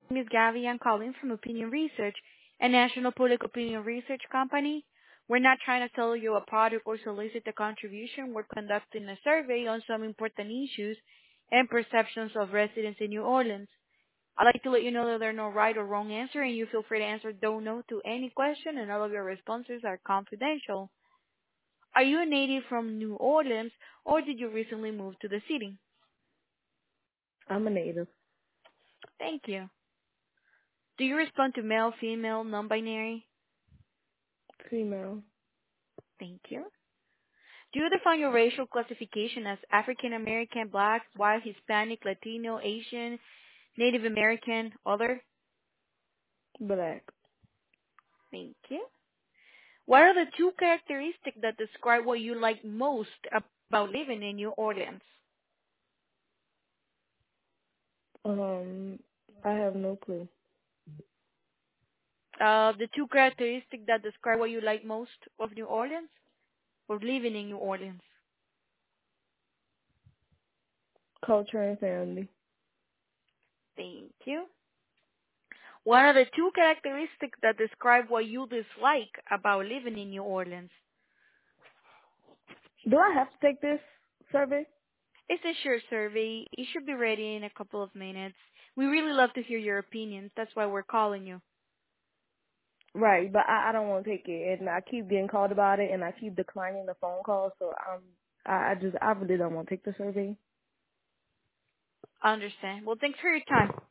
name is Gabby. I'm calling from Opinion Research, a national public opinion research company. We're not trying to sell you a product or solicit a contribution. We're conducting a survey on some important issues and perceptions of residents in New Orleans. I'd like to let you know that there are no right or wrong answer, and you feel free to answer don't know to any question, and all of your responses are confidential. Are you a native from New Orleans, or did you recently move to the city? I'm a native. Thank you. Do you respond to male, female, non-binary? Female. Thank you. Do you define your racial classification as African American, Black, White, Hispanic, Latino, Asian, Native American, other? Black. Thank you. What are the two characteristics that describe what you like most about living in New Orleans? I have no clue. The two characteristics that describe what you like most of New Orleans or living in New Orleans? Culture and family. Thank you. What are the two characteristics that describe what you dislike about living in New Orleans? Do I have to take this survey? It's a short survey. It should be ready in a couple of minutes. We really love to hear your opinions. That's why we're calling you. Right, but I don't want to take it, and I keep getting called about it, and I keep declining the phone call. So I really don't want to take the survey. I understand. Well, thanks for your time.